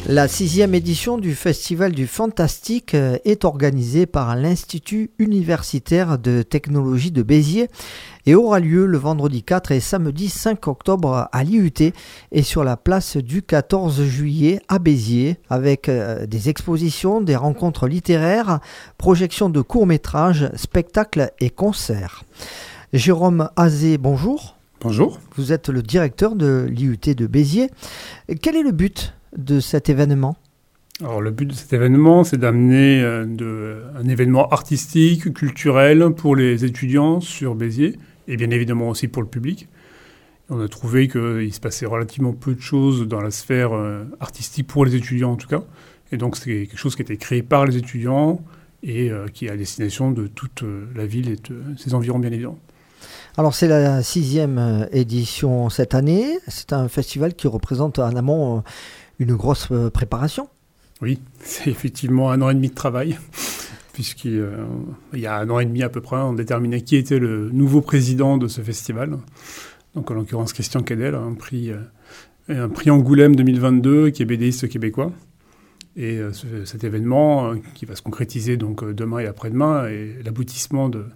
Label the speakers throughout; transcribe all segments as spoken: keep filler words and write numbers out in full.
Speaker 1: La sixième édition du Festival du Fantastique est organisée par l'Institut universitaire de technologie de Béziers et aura lieu le vendredi quatre et samedi cinq octobre à l'I U T et sur la place du quatorze juillet à Béziers avec des expositions, des rencontres littéraires, projections de courts-métrages, spectacles et concerts. Jérôme Azé, bonjour.
Speaker 2: Bonjour.
Speaker 1: Vous êtes le directeur de l'I U T de Béziers. Quel est le but de cet événement?
Speaker 2: Alors, le but de cet événement, c'est d'amener euh, de, un événement artistique, culturel pour les étudiants sur Béziers et bien évidemment aussi pour le public. On a trouvé qu'il se passait relativement peu de choses dans la sphère euh, artistique pour les étudiants en tout cas. Et donc, c'est quelque chose qui a été créé par les étudiants et euh, qui est à destination de toute euh, la ville et de ses environs bien évidemment.
Speaker 1: Alors c'est la sixième édition cette année. C'est un festival qui représente en amont une grosse préparation.
Speaker 2: Oui, c'est effectivement un an et demi de travail, puisqu'il euh, y a un an et demi à peu près, on déterminait qui était le nouveau président de ce festival. Donc en l'occurrence Christian Cadel, un prix, euh, un prix Angoulême deux mille vingt-deux, qui est bédéiste québécois. Et euh, ce, cet événement, euh, qui va se concrétiser donc euh, demain et après-demain, est l'aboutissement de...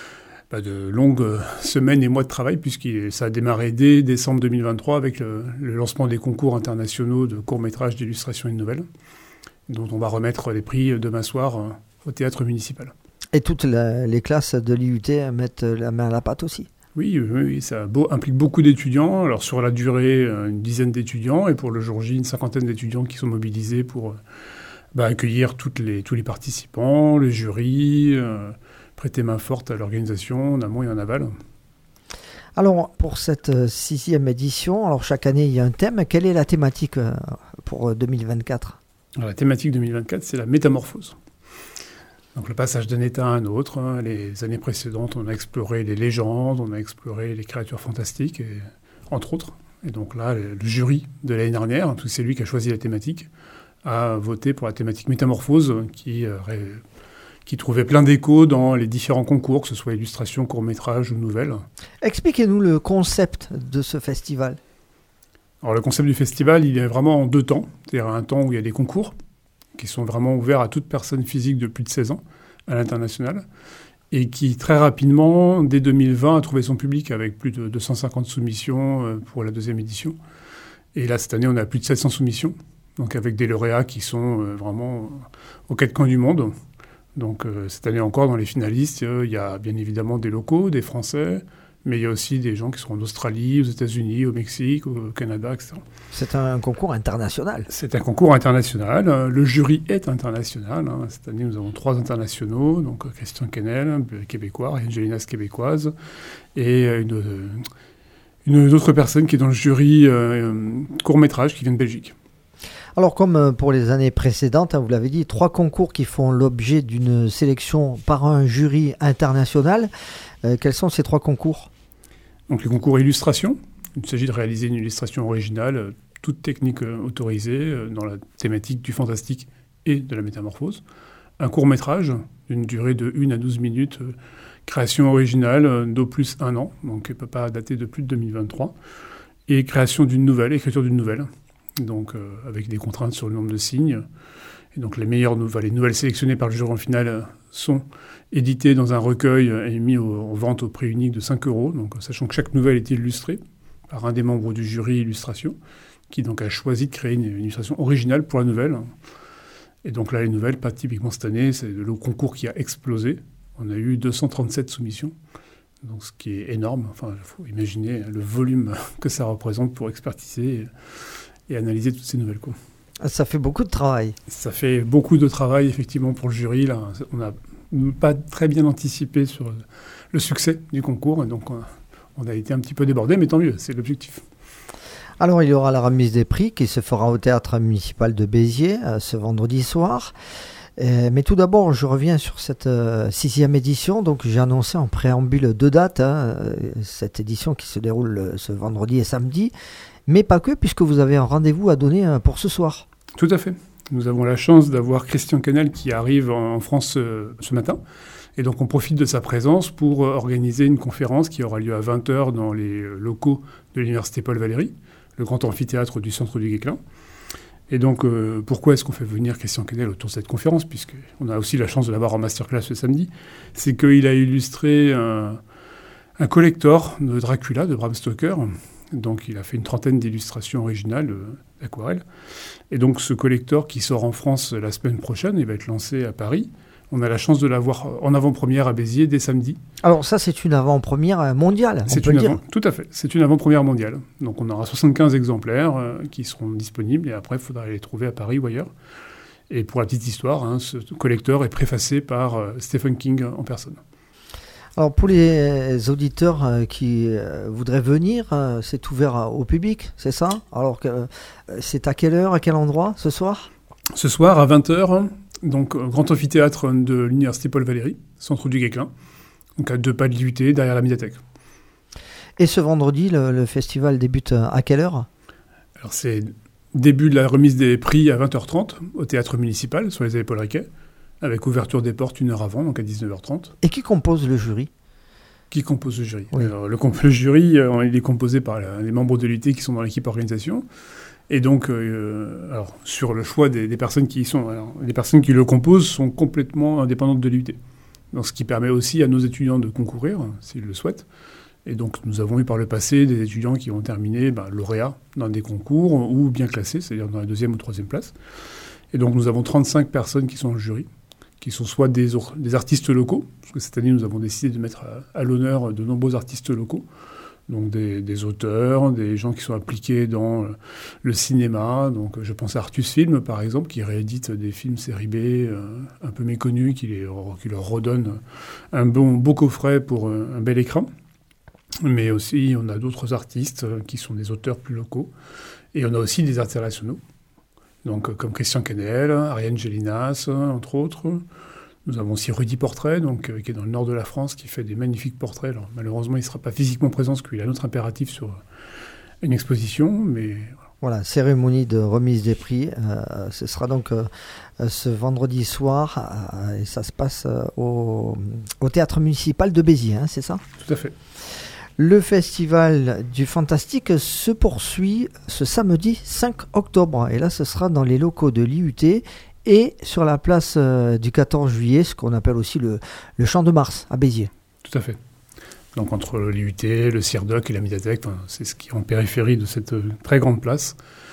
Speaker 2: de longues semaines et mois de travail, puisque ça a démarré dès décembre deux mille vingt-trois avec le, le lancement des concours internationaux de courts-métrages, d'illustration et de nouvelles, dont on va remettre les prix demain soir au théâtre municipal.
Speaker 1: Et toutes la, les classes de l'I U T mettent la main à la pâte aussi? Oui,
Speaker 2: oui, oui, ça beau, implique beaucoup d'étudiants. Alors sur la durée, une dizaine d'étudiants, et pour le jour J, une cinquantaine d'étudiants qui sont mobilisés pour bah, accueillir toutes les, tous les participants, le jury, euh, prêter main forte à l'organisation en amont et en aval.
Speaker 1: Alors, pour cette sixième édition, alors chaque année, il y a un thème. Quelle est la thématique pour deux mille vingt-quatre?
Speaker 2: Alors, la thématique deux mille vingt-quatre, c'est la métamorphose. Donc, le passage d'un état à un autre. Hein. Les années précédentes, on a exploré les légendes, on a exploré les créatures fantastiques, et, entre autres. Et donc là, le, le jury de l'année dernière, tout c'est lui qui a choisi la thématique, a voté pour la thématique métamorphose qui... Euh, qui trouvait plein d'échos dans les différents concours, que ce soit illustration, court-métrage ou nouvelles.
Speaker 1: Expliquez-nous le concept de ce festival.
Speaker 2: Alors le concept du festival, il est vraiment en deux temps. C'est-à-dire un temps où il y a des concours qui sont vraiment ouverts à toute personne physique de plus de seize ans à l'international et qui très rapidement, dès deux mille vingt, a trouvé son public avec plus de deux cent cinquante soumissions pour la deuxième édition. Et là, cette année, on a plus de sept cents soumissions, donc avec des lauréats qui sont vraiment aux quatre coins du monde. Donc euh, cette année encore, dans les finalistes, euh, il y a bien évidemment des locaux, des Français, mais il y a aussi des gens qui sont en Australie, aux États-Unis, au Mexique, au Canada, et cetera.
Speaker 1: C'est un concours international.
Speaker 2: C'est un concours international. Euh, le jury est international. Hein. Cette année, nous avons trois internationaux, donc euh, Christian Quesnel, québécois, Angelinas québécoise, et euh, une, euh, une autre personne qui est dans le jury euh, court-métrage qui vient de Belgique.
Speaker 1: Alors comme pour les années précédentes, vous l'avez dit, trois concours qui font l'objet d'une sélection par un jury international. Euh, quels sont ces trois concours?
Speaker 2: Donc les concours illustration. Il s'agit de réaliser une illustration originale, toute technique autorisée dans la thématique du fantastique et de la métamorphose. Un court-métrage d'une durée de une à douze minutes, création originale d'au plus un an, donc elle ne peut pas dater de plus de deux mille vingt-trois. Et création d'une nouvelle, écriture d'une nouvelle. Donc euh, avec des contraintes sur le nombre de signes. Et donc les meilleures nouvelles, les nouvelles sélectionnées par le jury en finale euh, sont éditées dans un recueil et mis au, en vente au prix unique de cinq euros, donc sachant que chaque nouvelle est illustrée par un des membres du jury illustration, qui donc a choisi de créer une, une illustration originale pour la nouvelle. Et donc là, les nouvelles, pas typiquement cette année, c'est le concours qui a explosé. On a eu deux cent trente-sept soumissions, donc ce qui est énorme. Enfin, il faut imaginer le volume que ça représente pour expertiser et analyser toutes ces nouvelles. Quoi.
Speaker 1: Ça fait beaucoup de travail.
Speaker 2: Ça fait beaucoup de travail, effectivement, pour le jury. Là. On n'a pas très bien anticipé sur le succès du concours, et donc on a été un petit peu débordé, mais tant mieux, c'est l'objectif.
Speaker 1: Alors, il y aura la remise des prix qui se fera au Théâtre municipal de Béziers euh, ce vendredi soir. Euh, mais tout d'abord, je reviens sur cette euh, sixième édition. Donc, j'ai annoncé en préambule deux dates, hein, cette édition qui se déroule ce vendredi et samedi. Mais pas que, puisque vous avez un rendez-vous à donner pour ce soir.
Speaker 2: Tout à fait. Nous avons la chance d'avoir Christian Quesnel qui arrive en France euh, ce matin. Et donc on profite de sa présence pour euh, organiser une conférence qui aura lieu à vingt heures dans les locaux de l'Université Paul Valéry, le grand amphithéâtre du centre du Guesclin. Et donc, euh, pourquoi est-ce qu'on fait venir Christian Quesnel autour de cette conférence, puisqu'on a aussi la chance de l'avoir en masterclass ce samedi, c'est qu'il a illustré un, un collector de Dracula, de Bram Stoker. Donc, il a fait une trentaine d'illustrations originales euh, d'aquarelle. Et donc, ce collector qui sort en France la semaine prochaine, il va être lancé à Paris. On a la chance de l'avoir en avant-première à Béziers dès samedi.
Speaker 1: Alors ça, c'est une avant-première mondiale, on
Speaker 2: c'est
Speaker 1: peut
Speaker 2: une
Speaker 1: le dire.
Speaker 2: Avant, tout à fait. C'est une avant-première mondiale. Donc on aura soixante-quinze exemplaires euh, qui seront disponibles et après, il faudra les trouver à Paris ou ailleurs. Et pour la petite histoire, hein, ce collecteur est préfacé par euh, Stephen King en personne.
Speaker 1: Alors pour les auditeurs euh, qui euh, voudraient venir, euh, c'est ouvert à, au public, c'est ça? Alors que euh, c'est à quelle heure, à quel endroit ce soir?
Speaker 2: Ce soir à vingt heures, donc grand amphithéâtre de l'Université Paul Valéry, centre du Guesclin, donc à deux pas de l'U T, derrière la médiathèque.
Speaker 1: Et ce vendredi, le, le festival débute à quelle heure?
Speaker 2: Alors c'est début de la remise des prix à vingt heures trente au théâtre municipal sur les allées Paul Riquet, avec ouverture des portes une heure avant, donc à dix-neuf heures trente.
Speaker 1: Et qui compose le jury?
Speaker 2: Qui compose le jury?
Speaker 1: Oui.
Speaker 2: Alors, le, le jury, euh, il est composé par la, les membres de l'U T qui sont dans l'équipe organisation. Et donc, euh, alors, sur le choix des, des personnes qui y sont, alors, les personnes qui le composent sont complètement indépendantes de l'U T. Donc, ce qui permet aussi à nos étudiants de concourir, s'ils le souhaitent. Et donc, nous avons eu par le passé des étudiants qui ont terminé ben, lauréats dans des concours ou bien classés, c'est-à-dire dans la deuxième ou troisième place. Et donc, nous avons trente-cinq personnes qui sont dans le jury, qui sont soit des, des artistes locaux, parce que cette année, nous avons décidé de mettre à, à l'honneur de nombreux artistes locaux, donc des, des auteurs, des gens qui sont impliqués dans le cinéma. Donc, je pense à Artus Film, par exemple, qui réédite des films série B euh, un peu méconnus, qui, les, qui leur redonne un bon, beau coffret pour un bel écran. Mais aussi, on a d'autres artistes qui sont des auteurs plus locaux. Et on a aussi des internationaux, donc, comme Christian Quesnel, Ariane Gélinas, entre autres. Nous avons aussi Rudy Portrait, donc, euh, qui est dans le nord de la France, qui fait des magnifiques portraits. Alors, malheureusement, il ne sera pas physiquement présent parce qu'il a un autre impératif sur une exposition. Mais
Speaker 1: voilà. Voilà, cérémonie de remise des prix. Euh, ce sera donc euh, ce vendredi soir euh, et ça se passe euh, au, au théâtre municipal de Béziers, hein, c'est ça?
Speaker 2: Tout à fait.
Speaker 1: Le festival du Fantastique se poursuit ce samedi cinq octobre. Et là, ce sera dans les locaux de l'I U T et sur la place euh, du quatorze juillet, ce qu'on appelle aussi le, le Champ de Mars à Béziers.
Speaker 2: Tout à fait. Donc entre l'I U T, le CIRDOC et la médiathèque, enfin, c'est ce qui est en périphérie de cette euh, très grande place.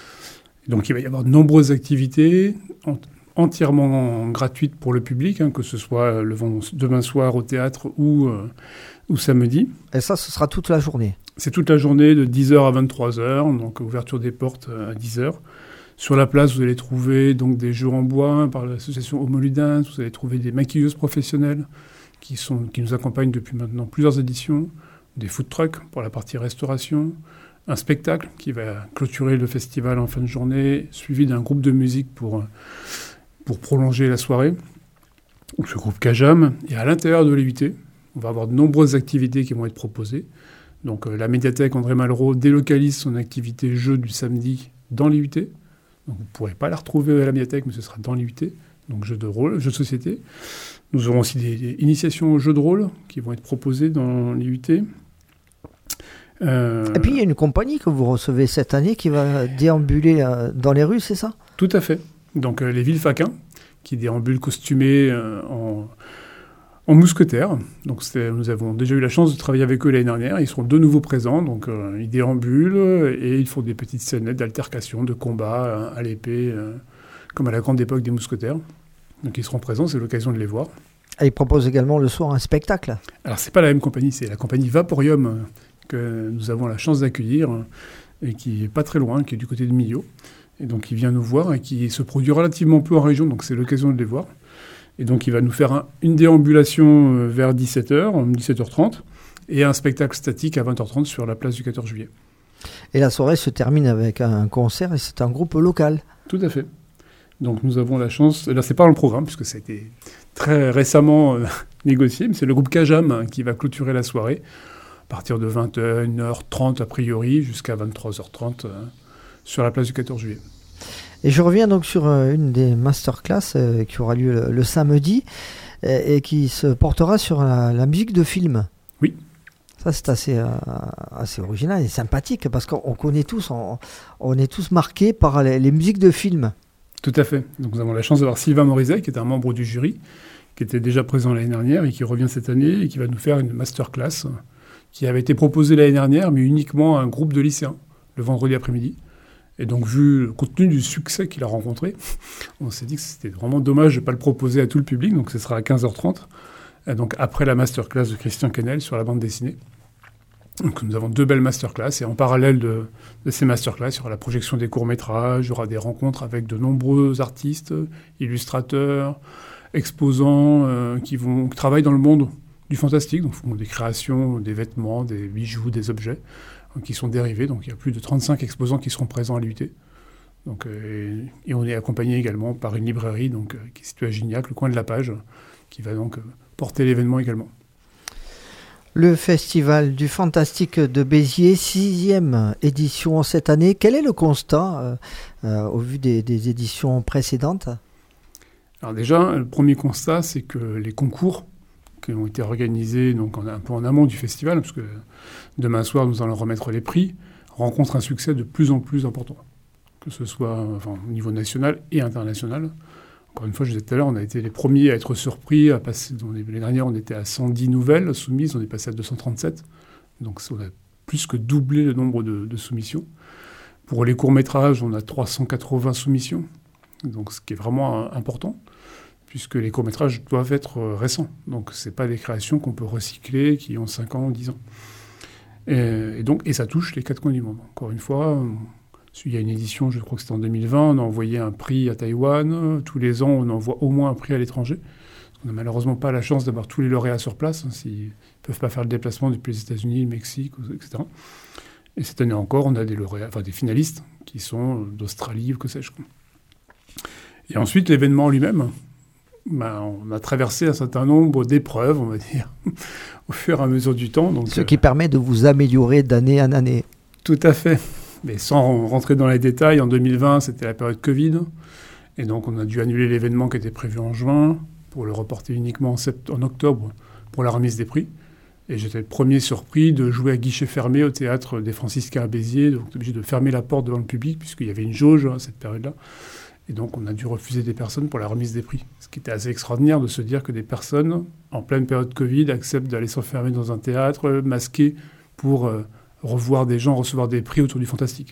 Speaker 2: Et donc il va y avoir de nombreuses activités en, entièrement gratuites pour le public, hein, que ce soit le demain soir au théâtre ou, euh, ou samedi.
Speaker 1: Et ça, ce sera toute la journée?
Speaker 2: C'est toute la journée de dix heures à vingt-trois heures, donc ouverture des portes à dix heures. Sur la place, vous allez trouver donc des jeux en bois par l'association Homo Ludens, vous allez trouver des maquilleuses professionnelles qui, sont, qui nous accompagnent depuis maintenant plusieurs éditions, des food trucks pour la partie gestauration, un spectacle qui va clôturer le festival en fin de journée, suivi d'un groupe de musique pour, pour prolonger la soirée, le groupe Cajam. Et à l'intérieur de l'I U T, on va avoir de nombreuses activités qui vont être proposées. Donc euh, la médiathèque André Malraux délocalise son activité jeu du samedi dans l'I U T. Donc vous ne pourrez pas la retrouver à la médiathèque, mais ce sera dans l'I U T, donc jeux de rôle, jeux de société. Nous aurons aussi des, des initiations aux jeux de rôle qui vont être proposées dans l'I U T.
Speaker 1: Euh... Et puis il y a une compagnie que vous recevez cette année qui va déambuler euh, dans les rues, c'est ça?
Speaker 2: Tout à fait. Donc euh, les Villefaquins, qui déambulent costumés euh, en... En mousquetaire, donc nous avons déjà eu la chance de travailler avec eux l'année dernière. Ils seront de nouveau présents, donc euh, ils déambulent et ils font des petites scénettes d'altercation, de combat euh, à l'épée, euh, comme à la grande époque des mousquetaires. Donc ils seront présents, c'est l'occasion de les voir.
Speaker 1: Et ils proposent également le soir un spectacle.
Speaker 2: Alors c'est pas la même compagnie, c'est la compagnie Vaporium euh, que nous avons la chance d'accueillir euh, et qui est pas très loin, qui est du côté de Millau. Et donc il vient nous voir et qui se produit relativement peu en région, donc c'est l'occasion de les voir. Et donc, il va nous faire un, une déambulation vers dix-sept heures, dix-sept heures trente, et un spectacle statique à vingt heures trente sur la place du quatorze juillet.
Speaker 1: Et la soirée se termine avec un concert, et c'est un groupe local.
Speaker 2: Tout à fait. Donc, nous avons la chance... Là, c'est pas dans le programme, puisque ça a été très récemment euh, négocié, mais c'est le groupe Cajam hein, qui va clôturer la soirée, à partir de vingt et une heures trente, a priori, jusqu'à vingt-trois heures trente, euh, sur la place du quatorze juillet.
Speaker 1: Et je reviens donc sur euh, une des masterclass euh, qui aura lieu le, le samedi euh, et qui se portera sur la, la musique de film.
Speaker 2: Oui.
Speaker 1: Ça, c'est assez, euh, assez original et sympathique parce qu'on connaît tous, on, on est tous marqués par les, les musiques de films.
Speaker 2: Tout à fait. Donc, nous avons la chance d'avoir Sylvain Morizet, qui est un membre du jury, qui était déjà présent l'année dernière et qui revient cette année et qui va nous faire une masterclass qui avait été proposée l'année dernière, mais uniquement à un groupe de lycéens, le vendredi après-midi. Et donc, vu le contenu du succès qu'il a rencontré, on s'est dit que c'était vraiment dommage de ne pas le proposer à tout le public. Donc, ce sera à quinze heures trente, et donc après la masterclass de Christian Quesnel sur la bande dessinée. Donc, nous avons deux belles masterclass. Et en parallèle de, de ces masterclass, il y aura la projection des courts-métrages, il y aura des rencontres avec de nombreux artistes, illustrateurs, exposants euh, qui, vont, qui travaillent dans le monde du fantastique, donc font des créations, des vêtements, des bijoux, des objets euh, qui sont dérivés. Donc il y a plus de trente-cinq exposants qui seront présents à l'U T. Donc, euh, et on est accompagné également par une librairie donc, euh, qui est située à Gignac, le coin de la Page, qui va donc euh, porter l'événement également.
Speaker 1: Le Festival du Fantastique de Béziers, sixième édition cette année. Quel est le constat euh, euh, au vu des, des éditions précédentes ?
Speaker 2: Alors déjà, le premier constat, c'est que les concours qui ont été organisés donc un peu en amont du festival, parce que demain soir, nous allons remettre les prix, rencontrent un succès de plus en plus important, que ce soit enfin, au niveau national et international. Encore une fois, je disais tout à l'heure, on a été les premiers à être surpris. À passer, l'année dernière, on était à cent dix nouvelles soumises, on est passé à deux cent trente-sept. Donc on a plus que doublé le nombre de, de soumissions. Pour les courts-métrages, on a trois cent quatre-vingts soumissions, donc ce qui est vraiment important, puisque les courts-métrages doivent être récents. Donc ce n'est pas des créations qu'on peut recycler, qui ont cinq ans ou dix ans. Et, et, donc, et ça touche les quatre coins du monde. Encore une fois, il y a une édition, je crois que c'était en deux mille vingt, on a envoyé un prix à Taïwan. Tous les ans, on envoie au moins un prix à l'étranger. On n'a malheureusement pas la chance d'avoir tous les lauréats sur place, hein, s'ils ne peuvent pas faire le déplacement depuis les États-Unis, le Mexique, et cetera. Et cette année encore, on a des lauréats, enfin des finalistes qui sont d'Australie ou que sais-je. Et ensuite, l'événement lui-même, ben, on a traversé un certain nombre d'épreuves, on va dire, au fur et à mesure du temps. Donc,
Speaker 1: Ce qui euh, permet de vous améliorer d'année en année.
Speaker 2: Tout à fait. Mais sans rentrer dans les détails, en deux mille vingt, c'était la période Covid. Et donc, on a dû annuler l'événement qui était prévu en juin pour le reporter uniquement en, sept... en octobre pour la remise des prix. Et j'étais le premier surpris de jouer à guichet fermé au théâtre des Franciscains à Béziers. Donc, on était obligé de fermer la porte devant le public puisqu'il y avait une jauge à cette période-là. Et donc, on a dû refuser des personnes pour la remise des prix. Ce qui était assez extraordinaire de se dire que des personnes, en pleine période Covid, acceptent d'aller s'enfermer dans un théâtre masqué pour euh, revoir des gens, recevoir des prix autour du fantastique.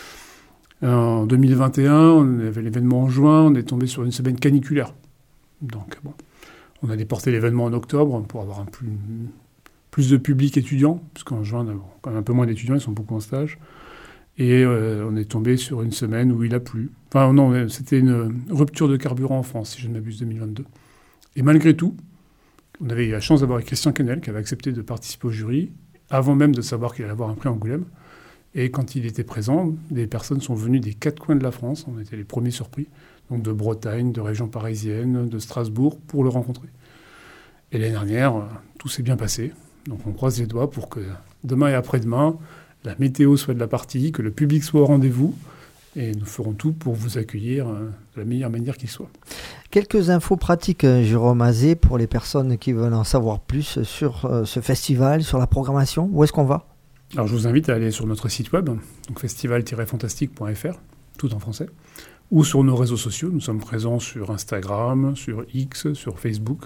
Speaker 2: En deux mille vingt et un, on avait l'événement en juin, on est tombé sur une semaine caniculaire. Donc, bon, on a déporté l'événement en octobre pour avoir un plus, plus de public étudiant, puisqu'en juin, on a quand même un peu moins d'étudiants, ils sont beaucoup en stage. Et euh, on est tombé sur une semaine où il a plu. Enfin, non, c'était une rupture de carburant en France, si je ne m'abuse, deux mille vingt-deux. Et malgré tout, on avait eu la chance d'avoir Christian Quesnel, qui avait accepté de participer au jury, avant même de savoir qu'il allait avoir un prix Angoulême. Et quand il était présent, des personnes sont venues des quatre coins de la France. On était les premiers surpris, donc de Bretagne, de région parisienne, de Strasbourg, pour le rencontrer. Et l'année dernière, tout s'est bien passé. Donc on croise les doigts pour que demain et après-demain, la météo soit de la partie, que le public soit au rendez-vous, et nous ferons tout pour vous accueillir de la meilleure manière qu'il soit.
Speaker 1: Quelques infos pratiques, Jérôme Azé, pour les personnes qui veulent en savoir plus sur euh, ce festival, sur la programmation. Où est-ce qu'on va ?
Speaker 2: Alors je vous invite à aller sur notre site web, donc festival tiret fantastique point f r, tout en français, ou sur nos réseaux sociaux. Nous sommes présents sur Instagram, sur X, sur Facebook.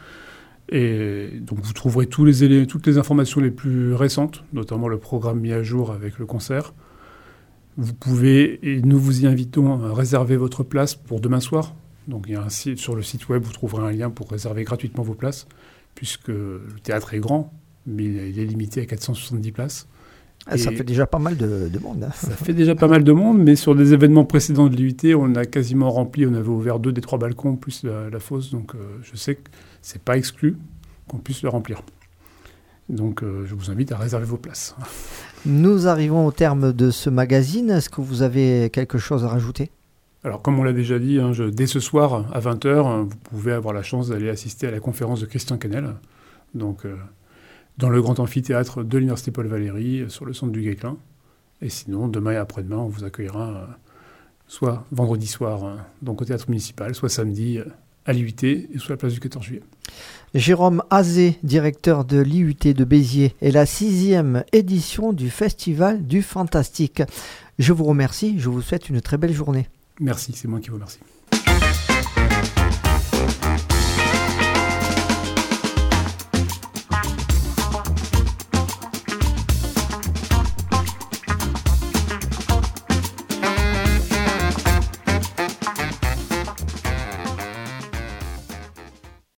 Speaker 2: Et donc vous trouverez tous les élé- toutes les informations les plus récentes, notamment le programme mis à jour avec le concert. Vous pouvez, et nous vous y invitons à réserver votre place pour demain soir. Donc il y a un site, sur le site web, vous trouverez un lien pour réserver gratuitement vos places, puisque le théâtre est grand, mais il est limité à quatre cent soixante-dix places.
Speaker 1: Ah, ça fait déjà pas mal de, de monde. Hein.
Speaker 2: Ça fait déjà pas mal de monde, mais sur des événements précédents de l'U T, on a quasiment rempli. On avait ouvert deux des trois balcons, plus la, la fosse. Donc euh, je sais que c'est pas exclu qu'on puisse le remplir. Donc euh, je vous invite à réserver vos places.
Speaker 1: Nous arrivons au terme de ce magazine. Est-ce que vous avez quelque chose à rajouter ?
Speaker 2: Alors comme on l'a déjà dit, hein, je, dès ce soir à vingt heures, vous pouvez avoir la chance d'aller assister à la conférence de Christian Quesnel. Donc... Euh, dans le grand amphithéâtre de l'Université Paul Valéry, sur le centre du Guesclin. Et sinon, demain et après-demain, on vous accueillera euh, soit vendredi soir, euh, donc au théâtre municipal, soit samedi, euh, à l'I U T et sous la place du quatorze juillet.
Speaker 1: Jérôme Azé, directeur de l'I U T de Béziers, et la sixième édition du Festival du Fantastique. Je vous remercie, je vous souhaite une très belle journée.
Speaker 2: Merci, c'est moi qui vous remercie.